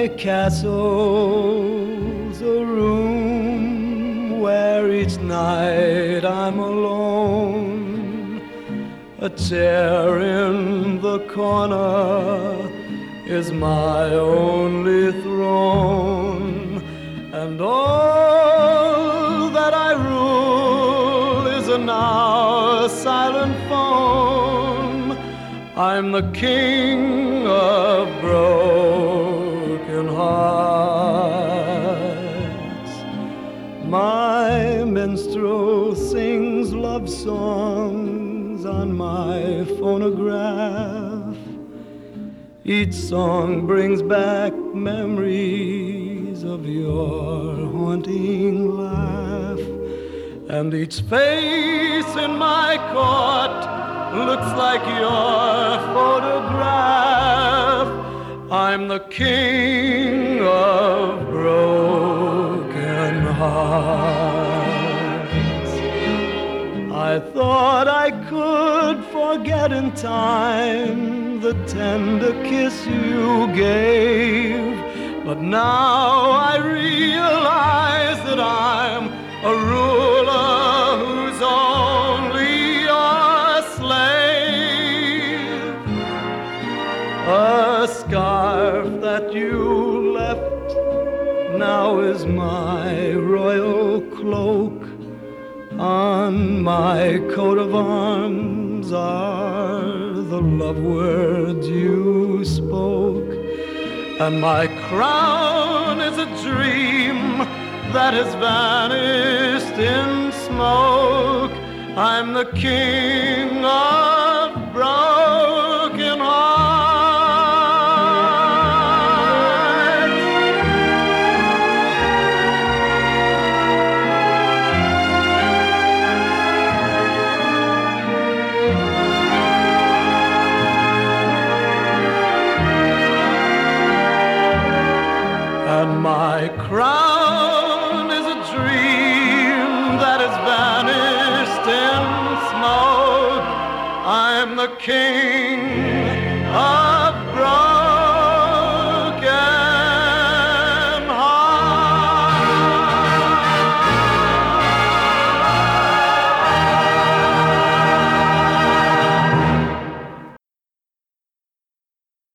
castle's a room where each night I'm alone. A chair in the corner is my only throne, and all that I rule is now a silent phone. I'm the king of broken hearts. My minstrel sings love songs on my phonograph. Each song brings back memories of your haunting laugh, and each face in my court looks like your photograph. I'm the king of broken hearts. I thought I could forget in time the tender kiss you gave, but now I realize that I'm a ruler who's only a slave. A scarf that you left now is my royal cloak. On my coat of arms are the love words you spoke, and my crown is a dream that has vanished in smoke. I'm the king of broken hearts. And my crown is a dream that has vanished in smoke. I'm the king